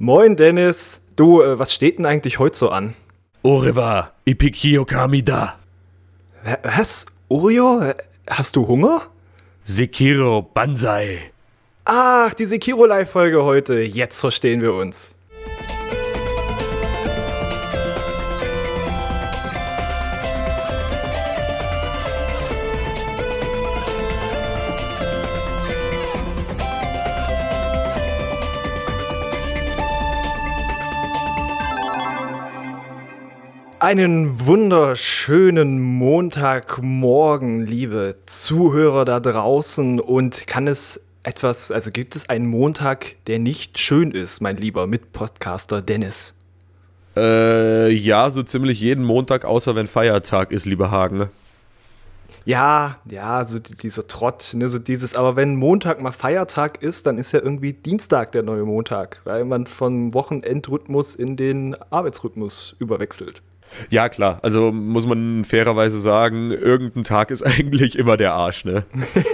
Moin Dennis, du, was steht denn eigentlich heute so an? Oreva, Ipikio Kamida. Was? Oreo? Hast du Hunger? Sekiro Banzai. Ach, die Sekiro-Live-Folge heute, jetzt verstehen wir uns. Einen wunderschönen Montagmorgen, liebe Zuhörer da draußen. Und gibt es einen Montag, der nicht schön ist, mein lieber Mitpodcaster Dennis? Ja, so ziemlich jeden Montag, außer wenn Feiertag ist, lieber Hagen. Ja, so dieser Trott, ne, so dieses, aber wenn Montag mal Feiertag ist, dann ist ja irgendwie Dienstag der neue Montag, weil man vom Wochenendrhythmus in den Arbeitsrhythmus überwechselt. Ja, klar. Also muss man fairerweise sagen, irgendein Tag ist eigentlich immer der Arsch, ne?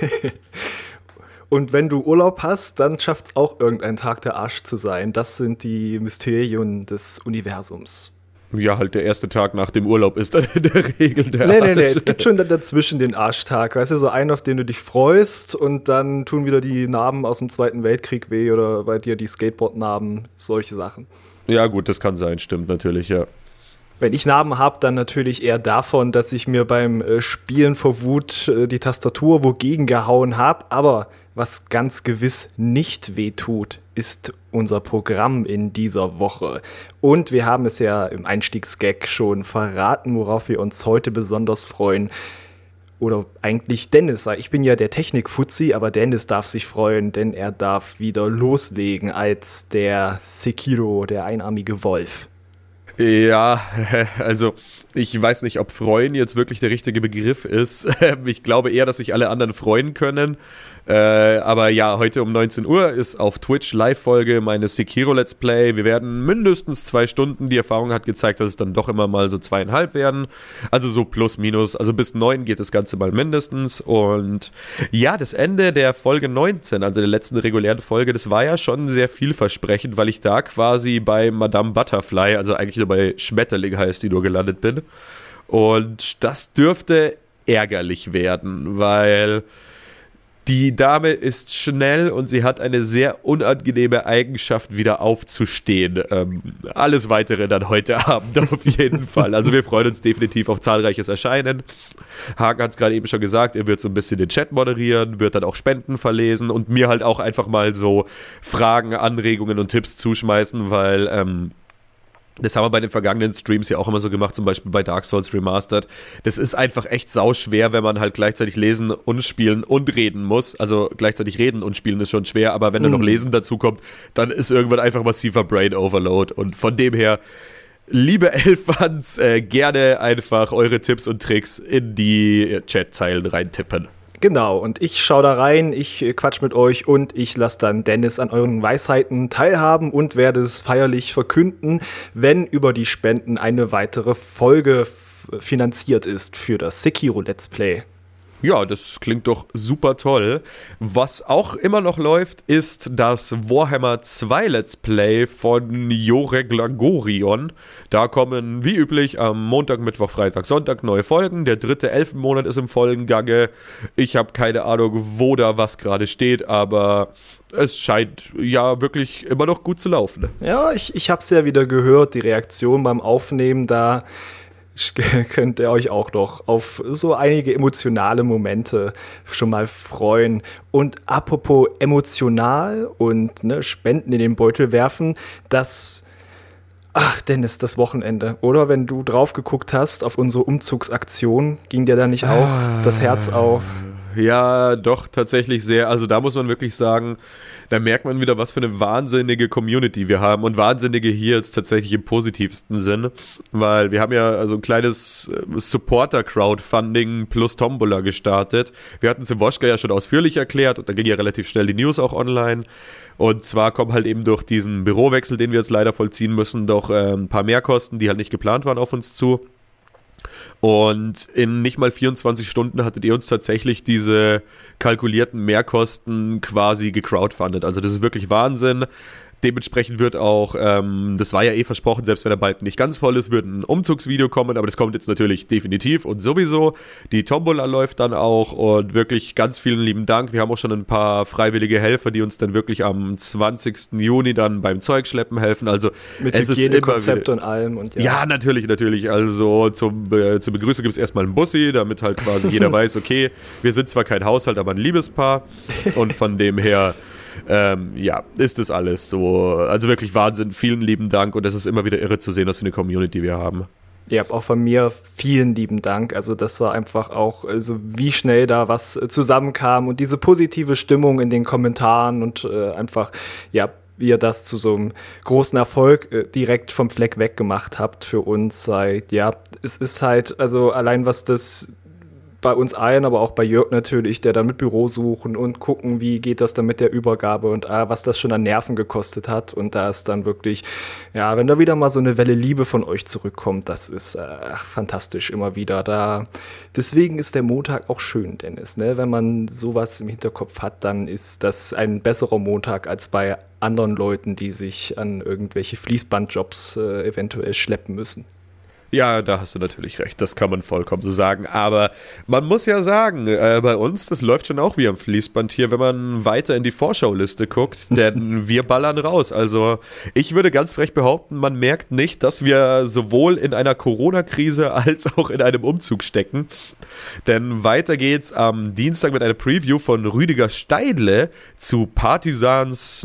Und wenn du Urlaub hast, dann schafft es auch irgendein Tag der Arsch zu sein. Das sind die Mysterien des Universums. Ja, halt der erste Tag nach dem Urlaub ist dann in der Regel der Arsch. Nee, es gibt schon dazwischen den Arschtag. Weißt du, so einen, auf den du dich freust und dann tun wieder die Narben aus dem Zweiten Weltkrieg weh oder bei dir die Skateboard-Narben, solche Sachen. Ja gut, das kann sein, stimmt natürlich, ja. Wenn ich Narben habe, dann natürlich eher davon, dass ich mir beim Spielen vor Wut die Tastatur wogegen gehauen habe. Aber was ganz gewiss nicht wehtut, ist unser Programm in dieser Woche. Und wir haben es ja im Einstiegsgag schon verraten, worauf wir uns heute besonders freuen. Oder eigentlich Dennis. Ich bin ja der Technik-Fuzzi, aber Dennis darf sich freuen, denn er darf wieder loslegen als der Sekiro, der einarmige Wolf. Ja, also ich weiß nicht, ob freuen jetzt wirklich der richtige Begriff ist. Ich glaube eher, dass sich alle anderen freuen können. Aber ja, heute um 19 Uhr ist auf Twitch Live-Folge meines Sekiro Let's Play. Wir werden mindestens 2 Stunden. Die Erfahrung hat gezeigt, dass es dann doch immer mal so 2,5 werden. Also so plus minus. Also bis 9 geht das Ganze mal mindestens. Und ja, das Ende der Folge 19, also der letzten regulären Folge, das war ja schon sehr vielversprechend, weil ich da quasi bei Madame Butterfly, also eigentlich nur bei Schmetterling heißt die, nur gelandet bin. Und das dürfte ärgerlich werden, weil die Dame ist schnell und sie hat eine sehr unangenehme Eigenschaft, wieder aufzustehen. Alles Weitere dann heute Abend auf jeden Fall. Also wir freuen uns definitiv auf zahlreiches Erscheinen. Hagen hat es gerade eben schon gesagt, er wird so ein bisschen den Chat moderieren, wird dann auch Spenden verlesen und mir halt auch einfach mal so Fragen, Anregungen und Tipps zuschmeißen, weil das haben wir bei den vergangenen Streams ja auch immer so gemacht, zum Beispiel bei Dark Souls Remastered. Das ist einfach echt sauschwer, wenn man halt gleichzeitig lesen und spielen und reden muss. Also gleichzeitig reden und spielen ist schon schwer, aber wenn dann noch Lesen dazu kommt, dann ist irgendwann einfach massiver Brain Overload. Und von dem her, liebe Elfans, gerne einfach eure Tipps und Tricks in die Chatzeilen reintippen. Genau, und ich schaue da rein, ich quatsch mit euch und ich lasse dann Dennis an euren Weisheiten teilhaben und werde es feierlich verkünden, wenn über die Spenden eine weitere Folge finanziert ist für das Sekiro Let's Play. Ja, das klingt doch super toll. Was auch immer noch läuft, ist das Warhammer 2 Let's Play von Jorek Lagorion. Da kommen wie üblich am Montag, Mittwoch, Freitag, Sonntag neue Folgen. Der 3. Elfenmonat ist im Folgengange. Ich habe keine Ahnung, wo da was gerade steht, aber es scheint ja wirklich immer noch gut zu laufen. Ja, ich habe es ja wieder gehört, die Reaktion beim Aufnehmen, da könnt ihr euch auch noch auf so einige emotionale Momente schon mal freuen. Und apropos emotional und Spenden in den Beutel werfen, Dennis, das Wochenende, oder? Wenn du drauf geguckt hast auf unsere Umzugsaktion, ging dir da nicht auch das Herz auf? Ja, doch, tatsächlich sehr. Also da muss man wirklich sagen, da merkt man wieder, was für eine wahnsinnige Community wir haben. Und wahnsinnige hier jetzt tatsächlich im positivsten Sinn. Weil wir haben ja also ein kleines Supporter-Crowdfunding plus Tombola gestartet. Wir hatten es im Woschka ja schon ausführlich erklärt und da ging ja relativ schnell die News auch online. Und zwar kommen halt eben durch diesen Bürowechsel, den wir jetzt leider vollziehen müssen, doch ein paar Mehrkosten, die halt nicht geplant waren, auf uns zu. Und in nicht mal 24 Stunden hattet ihr uns tatsächlich diese kalkulierten Mehrkosten quasi gecrowdfundet. Also das ist wirklich Wahnsinn. Dementsprechend wird auch, das war ja eh versprochen, selbst wenn der Balken nicht ganz voll ist, wird ein Umzugsvideo kommen, aber das kommt jetzt natürlich definitiv und sowieso. Die Tombola läuft dann auch und wirklich ganz vielen lieben Dank. Wir haben auch schon ein paar freiwillige Helfer, die uns dann wirklich am 20. Juni dann beim Zeugschleppen helfen. Also mit es Hygienekonzept und allem. Und ja, natürlich. Also zur Begrüßung gibt es erstmal einen Bussi, damit halt quasi jeder weiß, okay, wir sind zwar kein Haushalt, aber ein Liebespaar und von dem her ist das alles so. Also wirklich Wahnsinn. Vielen lieben Dank und es ist immer wieder irre zu sehen, was für eine Community wir haben. Ja, auch von mir vielen lieben Dank. Also das war einfach auch, also wie schnell da was zusammenkam und diese positive Stimmung in den Kommentaren und einfach, ja, wie ihr das zu so einem großen Erfolg direkt vom Fleck weg gemacht habt für uns. Ja, es ist halt, also allein was das bei uns allen, aber auch bei Jörg natürlich, der dann mit Büro suchen und gucken, wie geht das dann mit der Übergabe und was das schon an Nerven gekostet hat. Und da ist dann wirklich, ja, wenn da wieder mal so eine Welle Liebe von euch zurückkommt, das ist fantastisch immer wieder da. Deswegen ist der Montag auch schön, Dennis, ne? Wenn man sowas im Hinterkopf hat, dann ist das ein besserer Montag als bei anderen Leuten, die sich an irgendwelche Fließbandjobs eventuell schleppen müssen. Ja, da hast du natürlich recht, das kann man vollkommen so sagen, aber man muss ja sagen, bei uns, das läuft schon auch wie am Fließband hier, wenn man weiter in die Vorschauliste guckt, denn wir ballern raus, also ich würde ganz frech behaupten, man merkt nicht, dass wir sowohl in einer Corona-Krise als auch in einem Umzug stecken, denn weiter geht's am Dienstag mit einer Preview von Rüdiger Steidle zu Partisans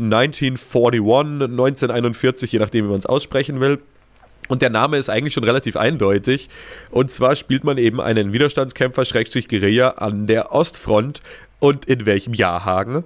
1941, je nachdem, wie man es aussprechen will. Und der Name ist eigentlich schon relativ eindeutig. Und zwar spielt man eben einen Widerstandskämpfer /Guerilla an der Ostfront. Und in welchem Jahr, Hagen?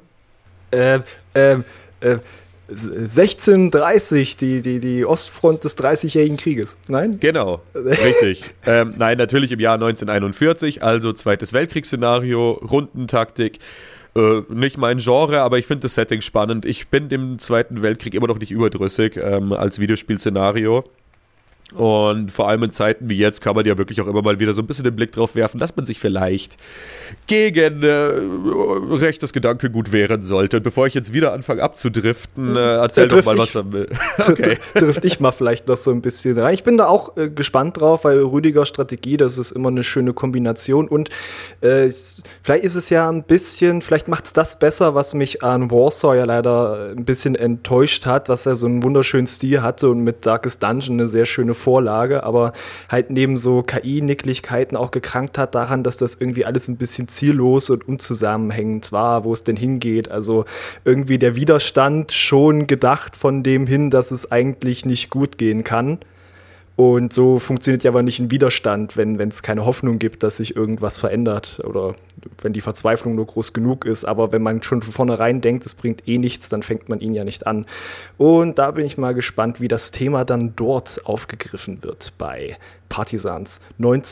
1630, die Ostfront des 30-jährigen Krieges. Nein? Genau, richtig. Nein, natürlich im Jahr 1941, also Zweites Weltkriegsszenario, Rundentaktik. Nicht mein Genre, aber ich finde das Setting spannend. Ich bin dem Zweiten Weltkrieg immer noch nicht überdrüssig als Videospielszenario. Und vor allem in Zeiten wie jetzt kann man ja wirklich auch immer mal wieder so ein bisschen den Blick drauf werfen, dass man sich vielleicht gegen rechtes Gedankengut wehren sollte. Und bevor ich jetzt wieder anfange abzudriften, erzähl doch mal, was er will. Okay. Drift ich mal vielleicht noch so ein bisschen rein. Ich bin da auch gespannt drauf, weil Rüdiger Strategie, das ist immer eine schöne Kombination. Und vielleicht ist es ja ein bisschen, vielleicht macht es das besser, was mich an Warsaw ja leider ein bisschen enttäuscht hat, was er so einen wunderschönen Stil hatte und mit Darkest Dungeon eine sehr schöne Vorlage, aber halt neben so KI-Nicklichkeiten auch gekrankt hat daran, dass das irgendwie alles ein bisschen ziellos und unzusammenhängend war, wo es denn hingeht. Also irgendwie der Widerstand schon gedacht von dem hin, dass es eigentlich nicht gut gehen kann. Und so funktioniert ja aber nicht ein Widerstand, wenn es keine Hoffnung gibt, dass sich irgendwas verändert oder wenn die Verzweiflung nur groß genug ist. Aber wenn man schon von vornherein denkt, es bringt eh nichts, dann fängt man ihn ja nicht an. Und da bin ich mal gespannt, wie das Thema dann dort aufgegriffen wird bei Partisans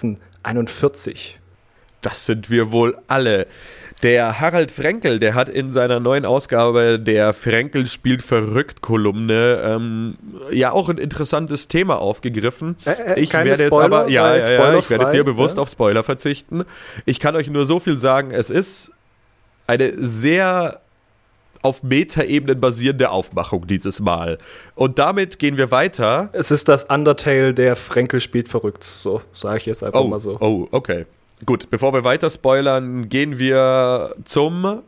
1941. Das sind wir wohl alle. Der Harald Frenkel, der hat in seiner neuen Ausgabe der Frenkel spielt verrückt Kolumne ja auch ein interessantes Thema aufgegriffen. Ich werde jetzt Spoiler, aber ich werde jetzt hier bewusst auf Spoiler verzichten. Ich kann euch nur so viel sagen, es ist eine sehr auf Metaebenen basierende Aufmachung dieses Mal. Und damit gehen wir weiter. Es ist das Undertale der Frenkel spielt verrückt, so sage ich jetzt einfach mal so. Oh, okay. Gut, bevor wir weiter spoilern, gehen wir zum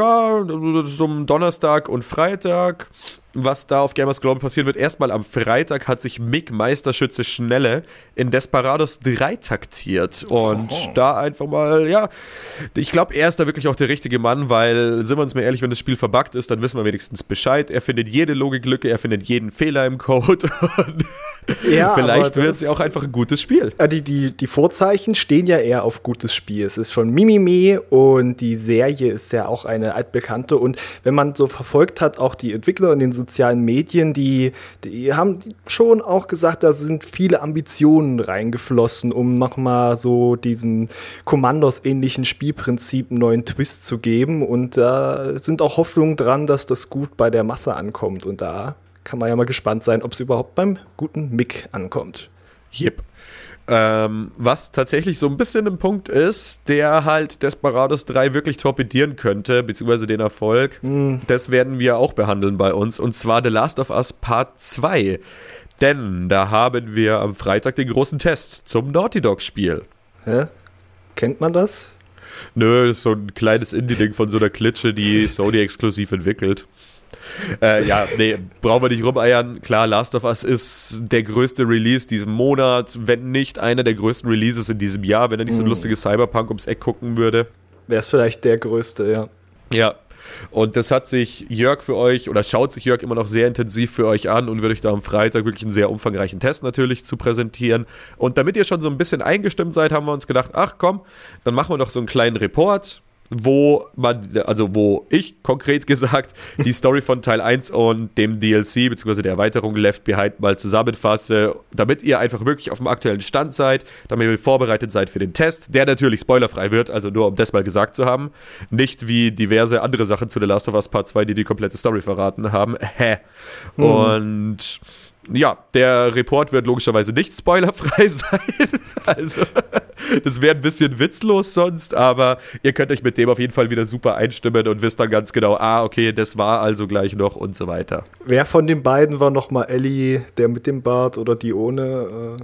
Donnerstag und Freitag. Was da auf Gamers Global passieren wird. Erstmal am Freitag hat sich Mick Meisterschütze Schnelle in Desperados 3 taktiert. Und da einfach mal, ja, ich glaube, er ist da wirklich auch der richtige Mann, weil, sind wir uns mal ehrlich, wenn das Spiel verbuggt ist, dann wissen wir wenigstens Bescheid. Er findet jede Logiklücke, er findet jeden Fehler im Code. Ja, vielleicht wird es ja auch einfach ein gutes Spiel. Die Vorzeichen stehen ja eher auf gutes Spiel. Es ist von Mimimi und die Serie ist ja auch eine altbekannte. Und wenn man so verfolgt hat, auch die Entwickler in den sozialen Medien, die haben schon auch gesagt, da sind viele Ambitionen reingeflossen, um nochmal so diesem Commandos-ähnlichen Spielprinzip einen neuen Twist zu geben. Und da sind auch Hoffnungen dran, dass das gut bei der Masse ankommt. Und da kann man ja mal gespannt sein, ob es überhaupt beim guten Mick ankommt. Yep. Was tatsächlich so ein bisschen ein Punkt ist, der halt Desperados 3 wirklich torpedieren könnte, beziehungsweise den Erfolg. Das werden wir auch behandeln bei uns, und zwar The Last of Us Part 2. Denn da haben wir am Freitag den großen Test zum Naughty Dog-Spiel. Hä? Kennt man das? Nö, das ist so ein kleines Indie-Ding von so einer Klitsche, die Sony exklusiv entwickelt. Ja, nee, brauchen wir nicht rumeiern. Klar, Last of Us ist der größte Release diesen Monat, wenn nicht einer der größten Releases in diesem Jahr, wenn er nicht so ein lustiges Cyberpunk ums Eck gucken würde. Wäre es vielleicht der größte, ja. Ja, und das hat sich Jörg für euch, oder schaut sich Jörg immer noch sehr intensiv für euch an und wird euch da am Freitag wirklich einen sehr umfangreichen Test natürlich zu präsentieren. Und damit ihr schon so ein bisschen eingestimmt seid, haben wir uns gedacht, ach komm, dann machen wir doch so einen kleinen Report, wo ich konkret gesagt die Story von Teil 1 und dem DLC bzw. der Erweiterung Left Behind mal zusammenfasse, damit ihr einfach wirklich auf dem aktuellen Stand seid, damit ihr vorbereitet seid für den Test, der natürlich spoilerfrei wird, also nur um das mal gesagt zu haben, nicht wie diverse andere Sachen zu The Last of Us Part 2, die komplette Story verraten haben. Und ja, der Report wird logischerweise nicht spoilerfrei sein, also das wäre ein bisschen witzlos sonst, aber ihr könnt euch mit dem auf jeden Fall wieder super einstimmen und wisst dann ganz genau, okay, das war also gleich noch und so weiter. Wer von den beiden war nochmal Ellie, der mit dem Bart oder die ohne?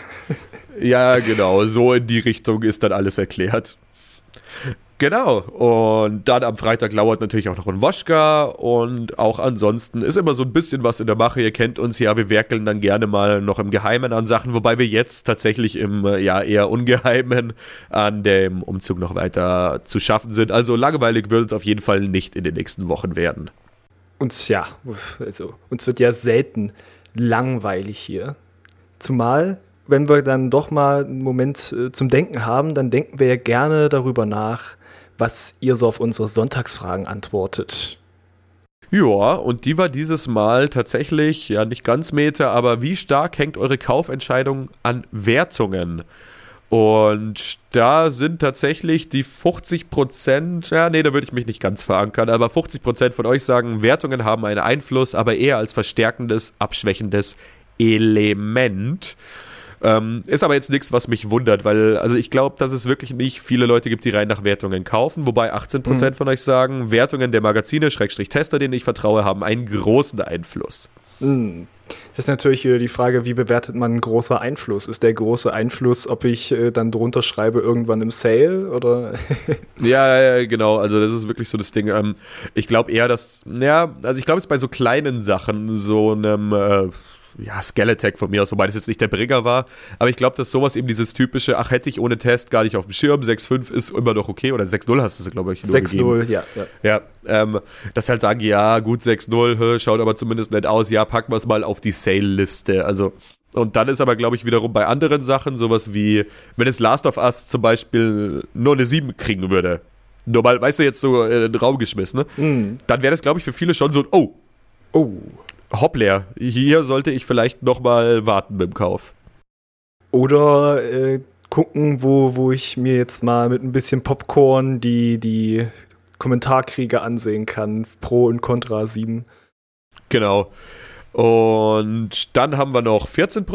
Ja, genau, so in die Richtung ist dann alles erklärt. Genau, und dann am Freitag lauert natürlich auch noch ein Woschka und auch ansonsten ist immer so ein bisschen was in der Mache. Ihr kennt uns ja, wir werkeln dann gerne mal noch im Geheimen an Sachen, wobei wir jetzt tatsächlich im eher Ungeheimen an dem Umzug noch weiter zu schaffen sind. Also langweilig wird es auf jeden Fall nicht in den nächsten Wochen werden. Uns wird ja selten langweilig hier. Zumal, wenn wir dann doch mal einen Moment zum Denken haben, dann denken wir ja gerne darüber nach, was ihr so auf unsere Sonntagsfragen antwortet. Ja, und die war dieses Mal tatsächlich, ja nicht ganz Meter, aber wie stark hängt eure Kaufentscheidung an Wertungen? Und da sind tatsächlich die 50%, da würde ich mich nicht ganz verankern, aber 50% von euch sagen, Wertungen haben einen Einfluss, aber eher als verstärkendes, abschwächendes Element. Ist aber jetzt nichts, was mich wundert, weil also ich glaube, dass es wirklich nicht viele Leute gibt, die rein nach Wertungen kaufen, wobei 18% von euch sagen, Wertungen der Magazine, Tester, denen ich vertraue, haben einen großen Einfluss. Das ist natürlich wieder die Frage, wie bewertet man einen großen Einfluss? Ist der große Einfluss, ob ich dann drunter schreibe, irgendwann im Sale, oder? Ja, genau, also das ist wirklich so das Ding. Ich glaube eher, dass, also ich glaube, es bei so kleinen Sachen, so einem Skeletech von mir aus, wobei das jetzt nicht der Bringer war, aber ich glaube, dass sowas eben dieses typische, hätte ich ohne Test gar nicht auf dem Schirm, 6,5 ist immer noch okay, oder 6,0 hast du es, glaube ich, nur 6,0, ja. Dass halt sagen, ja, gut, 6,0, schaut aber zumindest nett aus, ja, packen wir es mal auf die Sale-Liste, also, und dann ist aber, glaube ich, wiederum bei anderen Sachen sowas wie, wenn es Last of Us zum Beispiel nur eine 7 kriegen würde, nur mal, weißt du, jetzt so in den Raum geschmissen, ne? Dann wäre das, glaube ich, für viele schon so ein Hoppler, hier sollte ich vielleicht nochmal warten mit dem Kauf. Oder gucken, wo ich mir jetzt mal mit ein bisschen Popcorn die Kommentarkriege ansehen kann. Pro und Contra 7. Genau. Und dann haben wir noch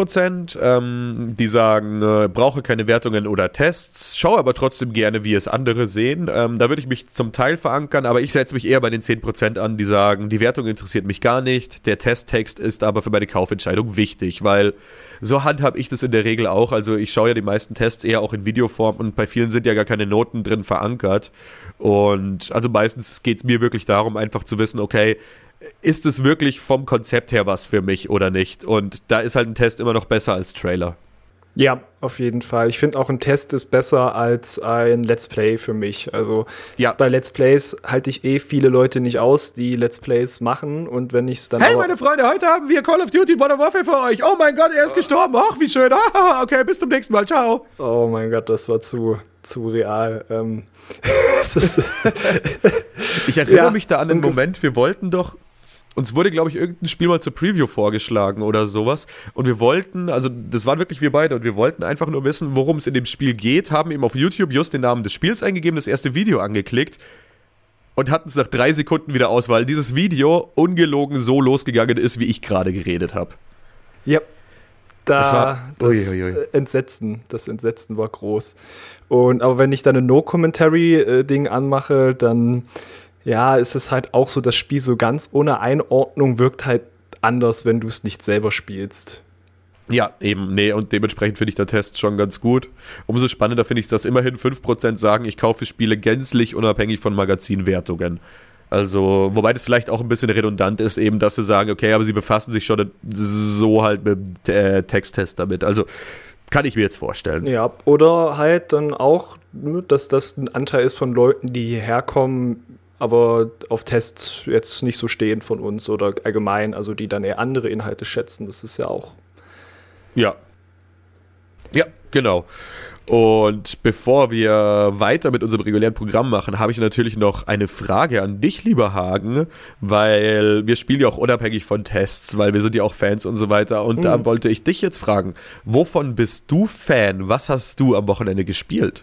14%, die sagen, brauche keine Wertungen oder Tests, schaue aber trotzdem gerne, wie es andere sehen. Da würde ich mich zum Teil verankern, aber ich setze mich eher bei den 10% an, die sagen, die Wertung interessiert mich gar nicht, der Testtext ist aber für meine Kaufentscheidung wichtig, weil so handhabe ich das in der Regel auch. Also ich schaue ja die meisten Tests eher auch in Videoform und bei vielen sind ja gar keine Noten drin verankert. Und also meistens geht es mir wirklich darum, einfach zu wissen, okay, ist es wirklich vom Konzept her was für mich oder nicht? Und da ist halt ein Test immer noch besser als Trailer. Ja, auf jeden Fall. Ich finde auch, ein Test ist besser als ein Let's Play für mich. Also bei Let's Plays halte ich viele Leute nicht aus, die Let's Plays machen. Und wenn ich es dann meine Freunde, heute haben wir Call of Duty Modern Warfare für euch. Oh mein Gott, er ist gestorben. Ach, wie schön. Okay, bis zum nächsten Mal. Ciao. Oh mein Gott, das war zu real. Ich erinnere mich da an den Moment, wir wollten doch, uns wurde, glaube ich, irgendein Spiel mal zur Preview vorgeschlagen oder sowas. Und wir wollten, also das waren wirklich wir beide, und wir wollten einfach nur wissen, worum es in dem Spiel geht, haben eben auf YouTube just den Namen des Spiels eingegeben, das erste Video angeklickt und hatten es nach 3 Sekunden wieder aus, weil dieses Video ungelogen so losgegangen ist, wie ich gerade geredet habe. Ja. Das Entsetzen war groß. Aber wenn ich dann ein No-Commentary-Ding anmache, dann ist es halt auch so, das Spiel so ganz ohne Einordnung wirkt halt anders, wenn du es nicht selber spielst. Ja, eben, nee, und dementsprechend finde ich der Test schon ganz gut. Umso spannender finde ich es, dass immerhin 5% sagen, ich kaufe Spiele gänzlich unabhängig von Magazinwertungen. Also, wobei das vielleicht auch ein bisschen redundant ist, eben, dass sie sagen, okay, aber sie befassen sich schon so halt mit dem Texttest damit. Also, kann ich mir jetzt vorstellen. Ja, oder halt dann auch, dass das ein Anteil ist von Leuten, die hierher kommen, aber auf Tests jetzt nicht so stehen von uns oder allgemein, also die dann eher andere Inhalte schätzen. Das ist ja auch. Ja. Ja, genau. Und bevor wir weiter mit unserem regulären Programm machen, habe ich natürlich noch eine Frage an dich, lieber Hagen, weil wir spielen ja auch unabhängig von Tests, weil wir sind ja auch Fans und so weiter. Und da wollte ich dich jetzt fragen, wovon bist du Fan? Was hast du am Wochenende gespielt?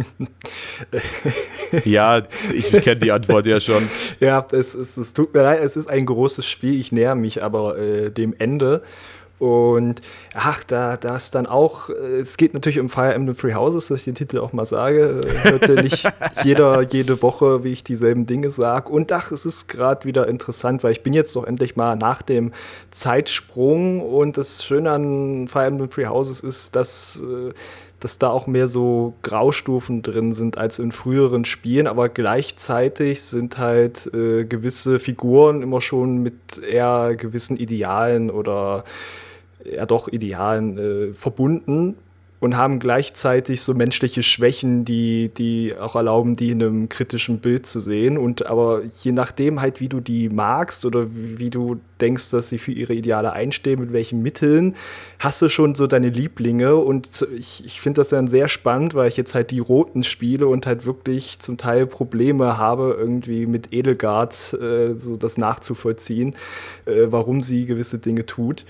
Ja, ich kenne die Antwort ja schon. Ja, es tut mir leid, es ist ein großes Spiel, ich näher mich aber dem Ende. Und da ist dann auch, es geht natürlich um Fire Emblem Three Houses, dass ich den Titel auch mal sage. Hörte nicht jede Woche, wie ich dieselben Dinge sage. Und es ist gerade wieder interessant, weil ich bin jetzt doch endlich mal nach dem Zeitsprung. Und das Schöne an Fire Emblem Three Houses ist, dass da auch mehr so Graustufen drin sind als in früheren Spielen, aber gleichzeitig sind halt gewisse Figuren immer schon mit eher gewissen Idealen oder Idealen verbunden und haben gleichzeitig so menschliche Schwächen, die auch erlauben, die in einem kritischen Bild zu sehen. Aber je nachdem halt, wie du die magst oder wie du denkst, dass sie für ihre Ideale einstehen, mit welchen Mitteln, hast du schon so deine Lieblinge. Und ich finde das dann sehr spannend, weil ich jetzt halt die Roten spiele und halt wirklich zum Teil Probleme habe, irgendwie mit Edelgard so das nachzuvollziehen, warum sie gewisse Dinge tut.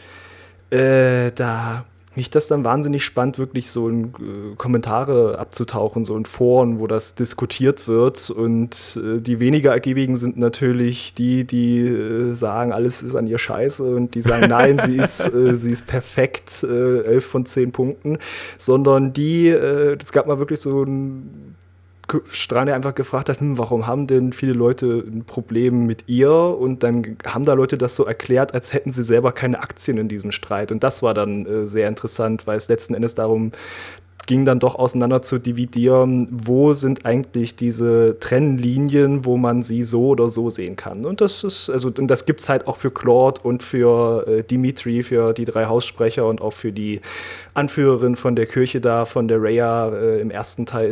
Mich das dann wahnsinnig spannend, wirklich so in Kommentare abzutauchen, so in Foren, wo das diskutiert wird. Und die weniger ergiebigen sind natürlich die sagen, alles ist an ihr scheiße und die sagen, nein, sie ist perfekt, 11 von 10 Punkten. Sondern es gab mal wirklich so ein Strahlen einfach gefragt hat, warum haben denn viele Leute ein Problem mit ihr? Und dann haben da Leute das so erklärt, als hätten sie selber keine Aktien in diesem Streit. Und das war dann sehr interessant, weil es letzten Endes darum ging, dann doch auseinander zu dividieren, wo sind eigentlich diese Trennlinien, wo man sie so oder so sehen kann. Und das gibt's halt auch für Claude und für Dimitri, für die 3 Haussprecher und auch für die Anführerin von der Kirche da, von der Rhea. Im ersten Teil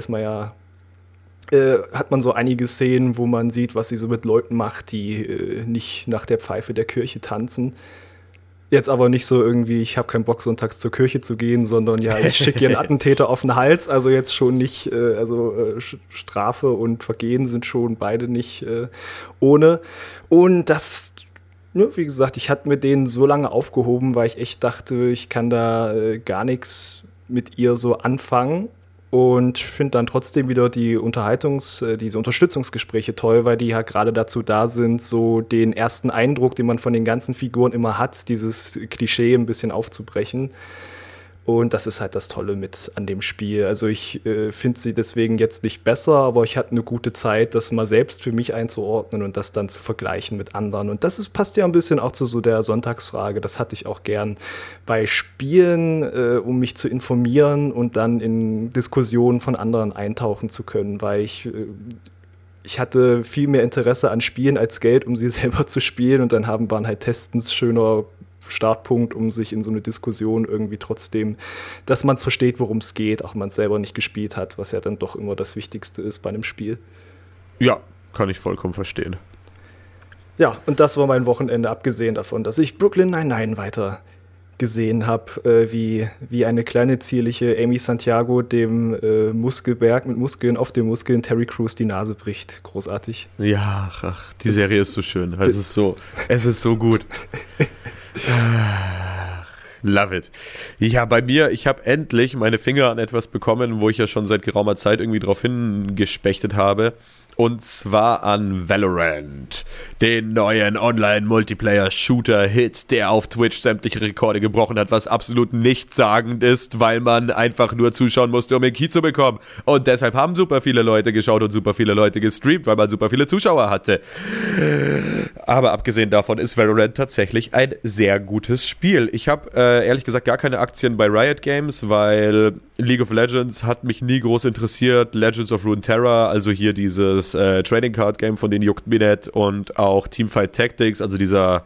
hat man so einige Szenen, wo man sieht, was sie so mit Leuten macht, die nicht nach der Pfeife der Kirche tanzen. Jetzt aber nicht so irgendwie, ich habe keinen Bock, sonntags zur Kirche zu gehen, sondern ich schicke hier einen Attentäter auf den Hals. Also jetzt schon nicht, Strafe und Vergehen sind schon beide nicht ohne. Und das, wie gesagt, ich hatte mit denen so lange aufgehoben, weil ich echt dachte, ich kann da gar nichts mit ihr so anfangen. Und finde dann trotzdem wieder diese Unterstützungsgespräche toll, weil die ja gerade dazu da sind, so den ersten Eindruck, den man von den ganzen Figuren immer hat, dieses Klischee ein bisschen aufzubrechen. Und das ist halt das Tolle mit an dem Spiel. Also ich finde sie deswegen jetzt nicht besser, aber ich hatte eine gute Zeit, das mal selbst für mich einzuordnen und das dann zu vergleichen mit anderen. Und passt ja ein bisschen auch zu so der Sonntagsfrage. Das hatte ich auch gern bei Spielen, um mich zu informieren und dann in Diskussionen von anderen eintauchen zu können, weil ich hatte viel mehr Interesse an Spielen als Geld, um sie selber zu spielen. Und dann waren halt Testens schöner Startpunkt, um sich in so eine Diskussion irgendwie trotzdem, dass man es versteht, worum es geht, auch wenn man es selber nicht gespielt hat, was ja dann doch immer das Wichtigste ist bei einem Spiel. Ja, kann ich vollkommen verstehen. Ja, und das war mein Wochenende, abgesehen davon, dass ich Brooklyn Nine-Nine weiter gesehen habe, wie eine kleine, zierliche Amy Santiago dem Muskelberg mit Muskeln auf den Muskeln Terry Crews die Nase bricht. Großartig. Ja, die Serie ist so schön. Es ist so gut. Love it. Ja, bei mir, ich habe endlich meine Finger an etwas bekommen, wo ich ja schon seit geraumer Zeit irgendwie drauf hingespechtet habe. Und zwar an Valorant, den neuen Online-Multiplayer-Shooter-Hit, der auf Twitch sämtliche Rekorde gebrochen hat, was absolut nichtssagend ist, weil man einfach nur zuschauen musste, um den Key zu bekommen. Und deshalb haben super viele Leute geschaut und super viele Leute gestreamt, weil man super viele Zuschauer hatte. Aber abgesehen davon ist Valorant tatsächlich ein sehr gutes Spiel. Ich habe ehrlich gesagt gar keine Aktien bei Riot Games, weil League of Legends hat mich nie groß interessiert. Legends of Runeterra, also hier dieses Trading Card Game, von denen juckt mich nicht, und auch Teamfight Tactics, also dieser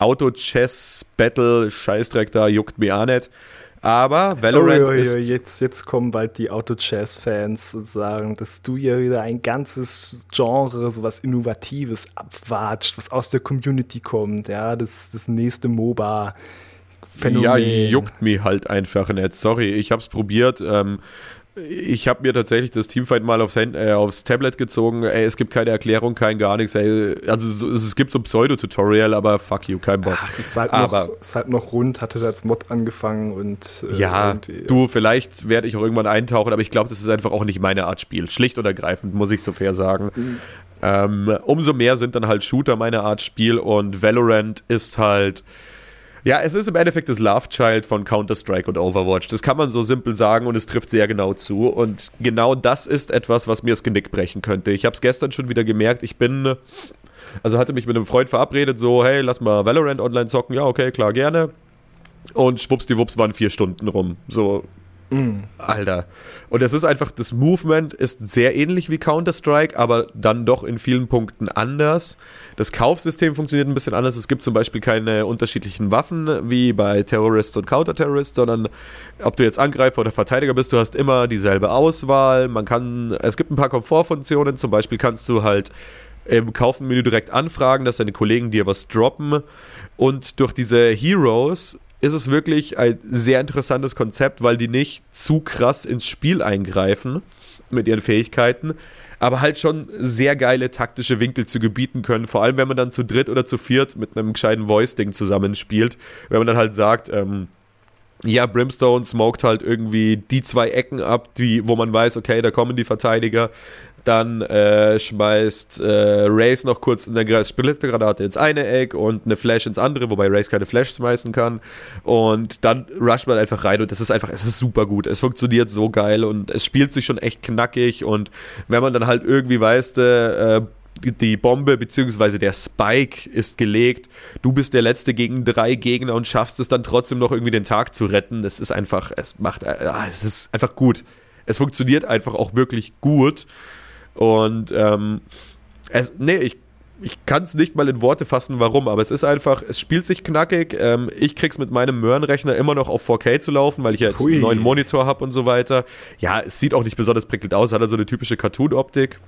Auto-Chess-Battle-Scheißdreck da, juckt mich auch nicht. Aber Valorant ist... Jetzt kommen bald die Auto-Chess-Fans und sagen, dass du ja wieder ein ganzes Genre, so was Innovatives abwatscht, was aus der Community kommt, ja, das nächste MOBA-Phänomen. Ja, juckt mich halt einfach nicht. Sorry, ich hab's probiert. Ich habe mir tatsächlich das Teamfight mal aufs Tablet gezogen. Ey, es gibt keine Erklärung, kein gar nichts. Ey. Also es gibt so ein Pseudo-Tutorial, aber fuck you, kein Bock. Ach, ist halt noch rund, hatte da als Mod angefangen und du, vielleicht werde ich auch irgendwann eintauchen, aber ich glaube, das ist einfach auch nicht meine Art Spiel. Schlicht und ergreifend, muss ich so fair sagen. Umso mehr sind dann halt Shooter meine Art Spiel, und Valorant ist halt... Ja, es ist im Endeffekt das Love Child von Counter-Strike und Overwatch. Das kann man so simpel sagen, und es trifft sehr genau zu. Und genau das ist etwas, was mir das Genick brechen könnte. Ich habe es gestern schon wieder gemerkt. Hatte mich mit einem Freund verabredet, so, hey, lass mal Valorant online zocken. Ja, okay, klar, gerne. Und schwuppsdiwupps waren 4 Stunden rum. So, Alter. Und es ist einfach, das Movement ist sehr ähnlich wie Counter-Strike, aber dann doch in vielen Punkten anders. Das Kaufsystem funktioniert ein bisschen anders. Es gibt zum Beispiel keine unterschiedlichen Waffen wie bei Terrorists und Counter-Terrorists, sondern ob du jetzt Angreifer oder Verteidiger bist, du hast immer dieselbe Auswahl. Es gibt ein paar Komfortfunktionen. Zum Beispiel kannst du halt im Kaufmenü direkt anfragen, dass deine Kollegen dir was droppen. Und durch diese Heroes ist es wirklich ein sehr interessantes Konzept, weil die nicht zu krass ins Spiel eingreifen mit ihren Fähigkeiten, aber halt schon sehr geile taktische Winkelzüge bieten können, vor allem wenn man dann zu dritt oder zu viert mit einem gescheiten Voice-Ding zusammenspielt, wenn man dann halt sagt, Brimstone smoked halt irgendwie die 2 Ecken ab, wo man weiß, okay, da kommen die Verteidiger. Dann schmeißt Raze noch kurz in der Splittergranate ins eine Eck und eine Flash ins andere, wobei Raze keine Flash schmeißen kann. Und dann rusht man einfach rein, und es ist super gut. Es funktioniert so geil und es spielt sich schon echt knackig, und wenn man dann halt irgendwie weiß, die Bombe bzw. der Spike ist gelegt, du bist der Letzte gegen 3 Gegner und schaffst es dann trotzdem noch irgendwie den Tag zu retten. Es ist einfach gut. Es funktioniert einfach auch wirklich gut. Und ich kann es nicht mal in Worte fassen, warum, aber es ist einfach, es spielt sich knackig. Ich krieg's mit meinem Möhrenrechner immer noch auf 4K zu laufen, weil ich ja jetzt einen neuen Monitor habe und so weiter. Ja, es sieht auch nicht besonders prickelnd aus, hat also eine typische Cartoon-Optik.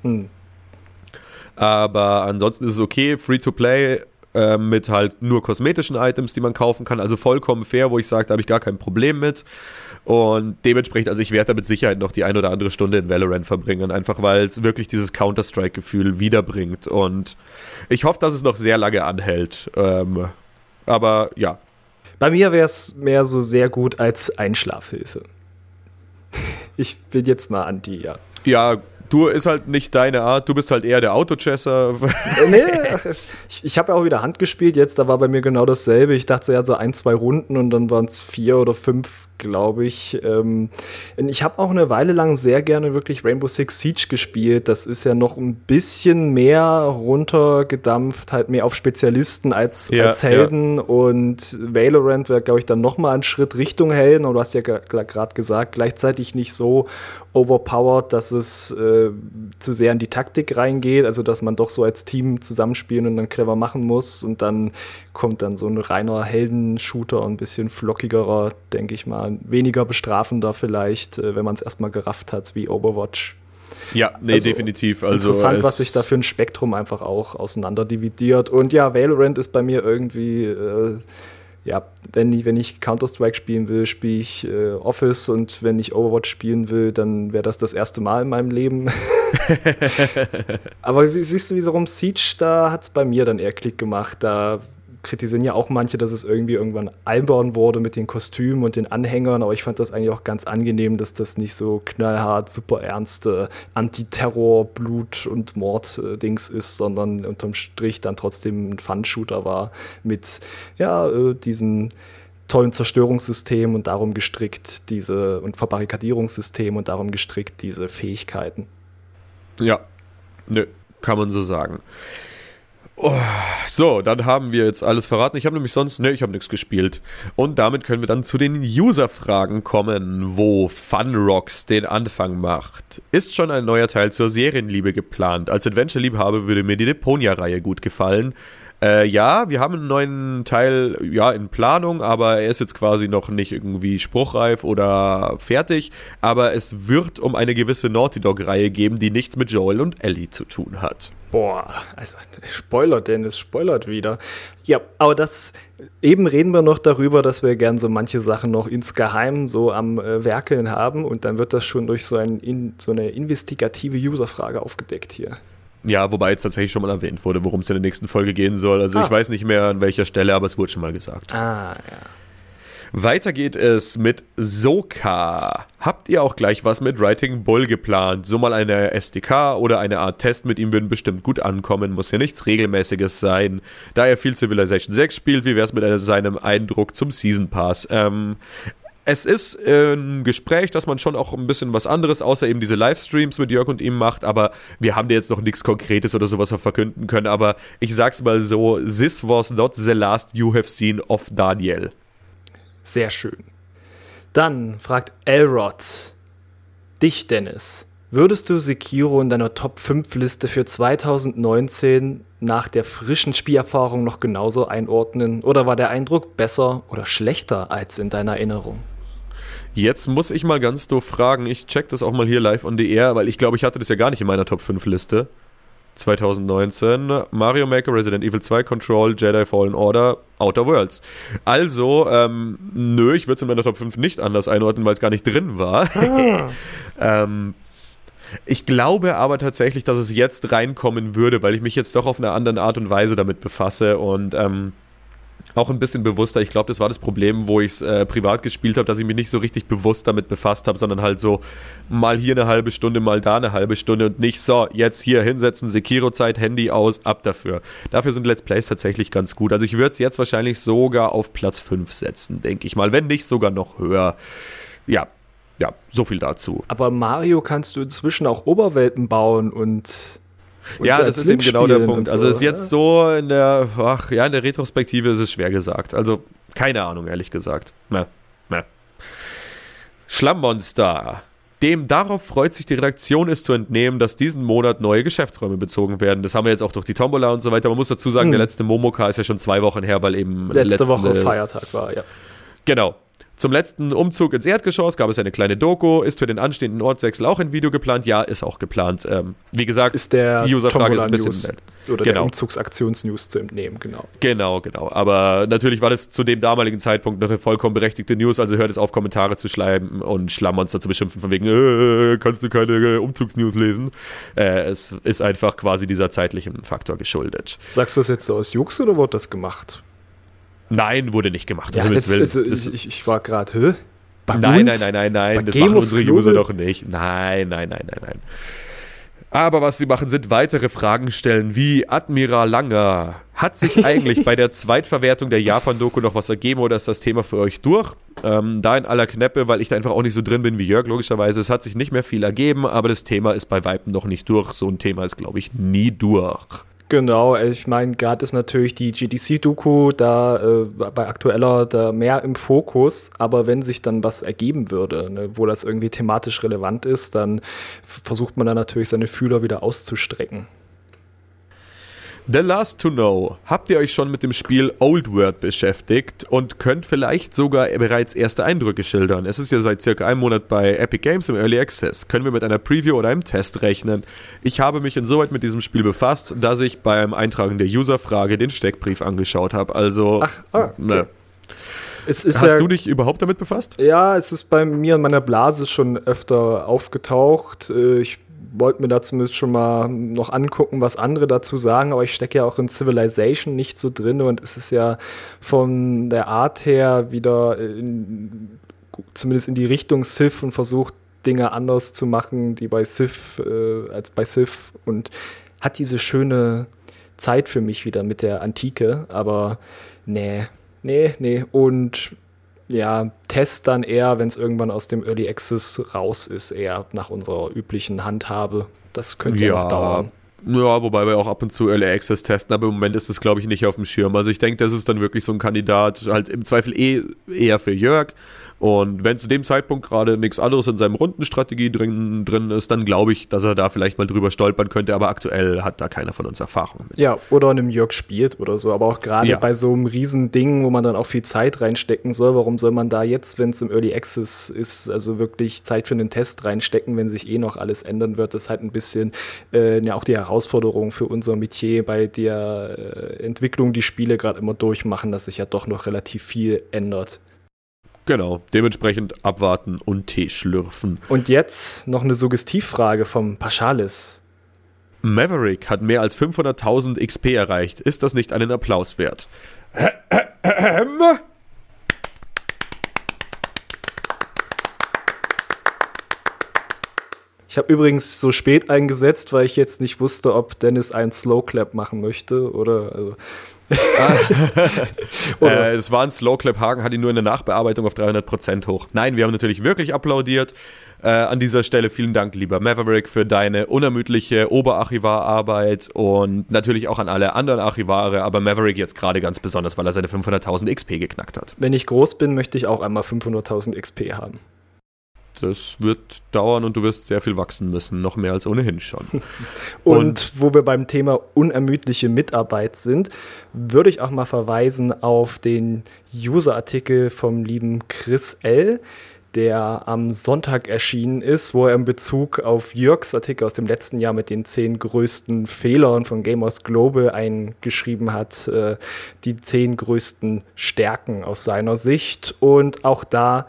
Aber ansonsten ist es okay, Free-to-Play, mit halt nur kosmetischen Items, die man kaufen kann, also vollkommen fair, wo ich sage, da habe ich gar kein Problem mit, und dementsprechend, also ich werde da mit Sicherheit noch die 1 oder andere Stunde in Valorant verbringen, einfach weil es wirklich dieses Counter-Strike-Gefühl wiederbringt, und ich hoffe, dass es noch sehr lange anhält, aber ja. Bei mir wäre es mehr so sehr gut als Einschlafhilfe. Ich bin jetzt mal anti, ja. Ja, du, ist halt nicht deine Art, du bist halt eher der Autochesser. Nee, ich habe ja auch wieder Hand gespielt jetzt, da war bei mir genau dasselbe. Ich dachte, so 1, 2 Runden und dann waren es 4 oder 5, glaube ich. Ich habe auch eine Weile lang sehr gerne wirklich Rainbow Six Siege gespielt. Das ist ja noch ein bisschen mehr runtergedampft, halt mehr auf Spezialisten als Helden. Ja. Und Valorant wäre, glaube ich, dann noch mal ein Schritt Richtung Helden. Und du hast ja gerade gesagt, gleichzeitig nicht so overpowered, dass es zu sehr in die Taktik reingeht, also dass man doch so als Team zusammenspielen und dann clever machen muss, und dann kommt dann so ein reiner Heldenshooter, ein bisschen flockigerer, denke ich mal, weniger bestrafender vielleicht, wenn man es erstmal gerafft hat, wie Overwatch. Ja, nee, also definitiv. Also interessant, was sich da für ein Spektrum einfach auch auseinander dividiert. Und ja, Valorant ist bei mir irgendwie wenn ich Counter-Strike spielen will, spiele ich Office, und wenn ich Overwatch spielen will, dann wäre das erste Mal in meinem Leben. Aber siehst du, wie so rum Siege, da hat es bei mir dann eher Klick gemacht. Da kritisieren ja auch manche, dass es irgendwie irgendwann albern wurde mit den Kostümen und den Anhängern, aber ich fand das eigentlich auch ganz angenehm, dass das nicht so knallhart, super ernste Antiterror, Blut- und Mord-Dings ist, sondern unterm Strich dann trotzdem ein Fun-Shooter war mit diesen tollen Zerstörungssystem und darum gestrickt und Verbarrikadierungssystem und darum gestrickt diese Fähigkeiten. Ja, nö, kann man so sagen. Oh, so, dann haben wir jetzt alles verraten. Ich habe nämlich ich habe nichts gespielt. Und damit können wir dann zu den User-Fragen kommen, wo Funrocks den Anfang macht. Ist schon ein neuer Teil zur Serienliebe geplant? Als Adventure-Liebhaber würde mir die Deponia-Reihe gut gefallen. Ja, wir haben einen neuen Teil in Planung, aber er ist jetzt quasi noch nicht irgendwie spruchreif oder fertig. Aber es wird um eine gewisse Naughty Dog-Reihe geben, die nichts mit Joel und Ellie zu tun hat. Boah, also Dennis spoilert wieder. Ja, aber eben reden wir noch darüber, dass wir gern so manche Sachen noch insgeheim so am Werkeln haben und dann wird das schon durch so eine investigative User-Frage aufgedeckt hier. Ja, wobei jetzt tatsächlich schon mal erwähnt wurde, worum es in der nächsten Folge gehen soll. Also ich weiß nicht mehr an welcher Stelle, aber es wurde schon mal gesagt. Ah, ja. Weiter geht es mit Soka. Habt ihr auch gleich was mit Writing Bull geplant? So mal eine SDK oder eine Art Test mit ihm würden bestimmt gut ankommen. Muss ja nichts Regelmäßiges sein. Da er viel Civilization 6 spielt, wie wär's mit seinem Eindruck zum Season Pass? Es ist ein Gespräch, dass man schon auch ein bisschen was anderes, außer eben diese Livestreams mit Jörg und ihm macht, aber wir haben dir jetzt noch nichts Konkretes oder sowas verkünden können, aber ich sag's mal so, this was not the last you have seen of Daniel. Sehr schön. Dann fragt Elrod dich, Dennis, würdest du Sekiro in deiner Top-5-Liste für 2019 nach der frischen Spielerfahrung noch genauso einordnen oder war der Eindruck besser oder schlechter als in deiner Erinnerung? Jetzt muss ich mal ganz doof fragen, ich check das auch mal hier live on the air, weil ich glaube, ich hatte das ja gar nicht in meiner Top-5-Liste. 2019, Mario Maker, Resident Evil 2, Control, Jedi Fallen Order, Outer Worlds. Also, ich würde es in meiner Top 5 nicht anders einordnen, weil es gar nicht drin war. Ich glaube aber tatsächlich, dass es jetzt reinkommen würde, weil ich mich jetzt doch auf eine andere Art und Weise damit befasse und auch ein bisschen bewusster. Ich glaube, das war das Problem, wo ich es privat gespielt habe, dass ich mich nicht so richtig bewusst damit befasst habe, sondern halt so mal hier eine halbe Stunde, mal da eine halbe Stunde und nicht so, jetzt hier hinsetzen, Sekiro-Zeit, Handy aus, ab dafür. Dafür sind Let's Plays tatsächlich ganz gut. Also ich würde es jetzt wahrscheinlich sogar auf Platz 5 setzen, denke ich mal, wenn nicht sogar noch höher. Ja, so viel dazu. Aber Mario kannst du inzwischen auch Oberwelten bauen und ja, das ist eben genau der Punkt. Also ist jetzt so in der Retrospektive ist es schwer gesagt. Also keine Ahnung, ehrlich gesagt. Schlammmonster. Darauf freut sich die Redaktion, ist zu entnehmen, dass diesen Monat neue Geschäftsräume bezogen werden. Das haben wir jetzt auch durch die Tombola und so weiter. Man muss dazu sagen, der letzte Momoka ist ja schon 2 Wochen her, weil eben letzte Woche Feiertag war, ja. Genau. Zum letzten Umzug ins Erdgeschoss gab es eine kleine Doku. Ist für den anstehenden Ortswechsel auch ein Video geplant? Ja, ist auch geplant. Wie gesagt, ist der die Userfrage ist ein bisschen oder der Umzugsaktionsnews zu entnehmen, genau. Genau. Aber natürlich war das zu dem damaligen Zeitpunkt noch eine vollkommen berechtigte News, also hört es auf, Kommentare zu schreiben und Schlammmonster zu beschimpfen, von wegen, kannst du keine Umzugsnews lesen? Es ist einfach quasi dieser zeitlichen Faktor geschuldet. Sagst du das jetzt so aus Jux oder wurde das gemacht? Nein, wurde nicht gemacht. Ja, ich war gerade, Nein, das machen unsere User doch nicht. Nein. Aber was sie machen, sind weitere Fragen stellen, wie Admiral Langer. Hat sich eigentlich bei der Zweitverwertung der Japan-Doku noch was ergeben oder ist das Thema für euch durch? Da in aller Knäppe, weil ich da einfach auch nicht so drin bin wie Jörg, logischerweise. Es hat sich nicht mehr viel ergeben, aber das Thema ist bei Weitem noch nicht durch. So ein Thema ist, glaube ich, nie durch. Genau, ich meine, gerade ist natürlich die GDC-Doku da bei aktueller da mehr im Fokus, aber wenn sich dann was ergeben würde, ne, wo das irgendwie thematisch relevant ist, dann versucht man dann natürlich seine Fühler wieder auszustrecken. The Last to Know. Habt ihr euch schon mit dem Spiel Old World beschäftigt und könnt vielleicht sogar bereits erste Eindrücke schildern? Es ist ja seit circa einem Monat bei Epic Games im Early Access. Können wir mit einer Preview oder einem Test rechnen? Ich habe mich insoweit mit diesem Spiel befasst, dass ich beim Eintragen der Userfrage den Steckbrief angeschaut habe. Also, okay. Hast du dich überhaupt damit befasst? Ja, es ist bei mir in meiner Blase schon öfter aufgetaucht. Ich wollte mir da zumindest schon mal noch angucken, was andere dazu sagen, aber ich stecke ja auch in Civilization nicht so drin und es ist ja von der Art her wieder zumindest in die Richtung Civ und versucht, Dinge anders zu machen, die bei Civ als bei Civ und hat diese schöne Zeit für mich wieder mit der Antike, aber nee. Und ja, Test dann eher, wenn es irgendwann aus dem Early Access raus ist, eher nach unserer üblichen Handhabe. Das könnte ja noch dauern. Ja, wobei wir auch ab und zu Early Access testen, aber im Moment ist es, glaube ich, nicht auf dem Schirm. Also ich denke, das ist dann wirklich so ein Kandidat, halt im Zweifel eher für Jörg. Und wenn zu dem Zeitpunkt gerade nichts anderes in seinem Rundenstrategie drin ist, dann glaube ich, dass er da vielleicht mal drüber stolpern könnte, aber aktuell hat da keiner von uns Erfahrung mit. Ja, oder einem Jörg spielt oder so, aber auch gerade bei so einem riesen Ding, wo man dann auch viel Zeit reinstecken soll, warum soll man da jetzt, wenn es im Early Access ist, also wirklich Zeit für einen Test reinstecken, wenn sich noch alles ändern wird, das ist halt ein bisschen auch die Herausforderung für unser Metier bei der Entwicklung, die Spiele gerade immer durchmachen, dass sich ja doch noch relativ viel ändert. Genau, dementsprechend abwarten und Tee schlürfen. Und jetzt noch eine Suggestivfrage vom Paschalis. Maverick hat mehr als 500.000 XP erreicht. Ist das nicht einen Applaus wert? Ich habe übrigens so spät eingesetzt, weil ich jetzt nicht wusste, ob Dennis einen Slow Clap machen möchte oder also. Es war ein Slowclap, Hagen hat ihn nur in der Nachbearbeitung auf 300% hoch. Nein, wir haben natürlich wirklich applaudiert. An dieser Stelle vielen Dank, lieber Maverick, für deine unermüdliche Oberarchivararbeit und natürlich auch an alle anderen Archivare, aber Maverick jetzt gerade ganz besonders, weil er seine 500.000 XP geknackt hat. Wenn ich groß bin, möchte ich auch einmal 500.000 XP haben. Das wird dauern und du wirst sehr viel wachsen müssen, noch mehr als ohnehin schon. Und wo wir beim Thema unermüdliche Mitarbeit sind, würde ich auch mal verweisen auf den User-Artikel vom lieben Chris L., der am Sonntag erschienen ist, wo er in Bezug auf Jörgs Artikel aus dem letzten Jahr mit den 10 größten Fehlern von Gamers Global eingeschrieben hat, die 10 größten Stärken aus seiner Sicht. Und auch da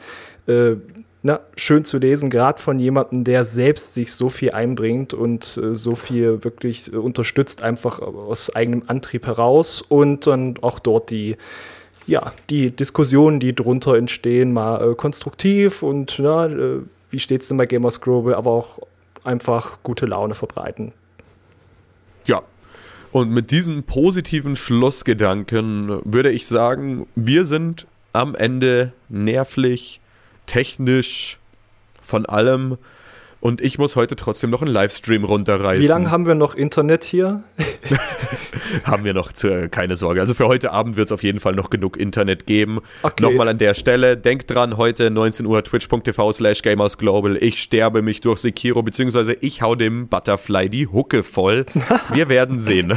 schön zu lesen, gerade von jemandem, der selbst sich so viel einbringt und so viel wirklich unterstützt, einfach aus eigenem Antrieb heraus und dann auch dort die Diskussionen, die drunter entstehen, mal konstruktiv und wie steht es denn bei Gamers Global, aber auch einfach gute Laune verbreiten. Ja, und mit diesen positiven Schlussgedanken würde ich sagen, wir sind am Ende nervlich, technisch, von allem. Und ich muss heute trotzdem noch einen Livestream runterreißen. Wie lange haben wir noch Internet hier? Haben wir noch, keine Sorge. Also für heute Abend wird es auf jeden Fall noch genug Internet geben. Okay. Nochmal an der Stelle, denkt dran, heute 19 Uhr twitch.tv/gamersglobal. Ich sterbe mich durch Sekiro, beziehungsweise ich hau dem Butterfly die Hucke voll. Wir werden sehen.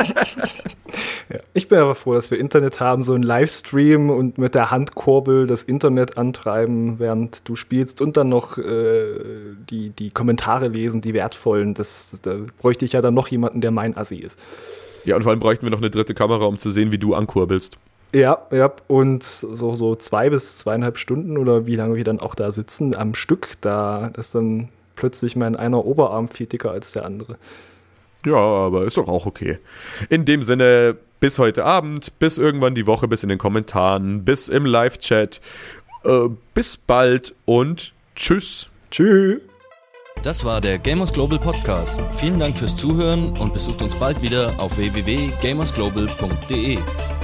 Ja, ich bin aber froh, dass wir Internet haben, so ein Livestream und mit der Handkurbel das Internet antreiben, während du spielst und dann noch die Kommentare lesen, die wertvollen. Da bräuchte ich ja dann noch jemanden, der mein Assi ist. Ja, und vor allem bräuchten wir noch eine dritte Kamera, um zu sehen, wie du ankurbelst. Ja, und so 2 bis 2,5 Stunden oder wie lange wir dann auch da sitzen am Stück, da ist dann plötzlich mein einer Oberarm viel dicker als der andere. Ja, aber ist doch auch okay. In dem Sinne, bis heute Abend, bis irgendwann die Woche, bis in den Kommentaren, bis im Live-Chat. Bis bald und tschüss. Tschüss. Das war der Gamers Global Podcast. Vielen Dank fürs Zuhören und besucht uns bald wieder auf www.gamersglobal.de.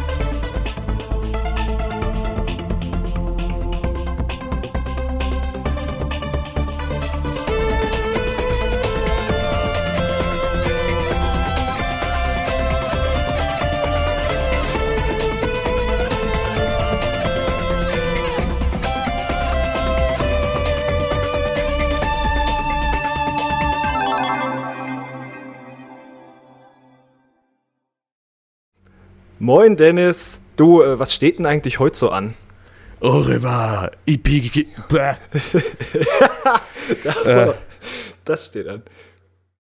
Moin Dennis, du, was steht denn eigentlich heute so an? Au revoir, Das steht an.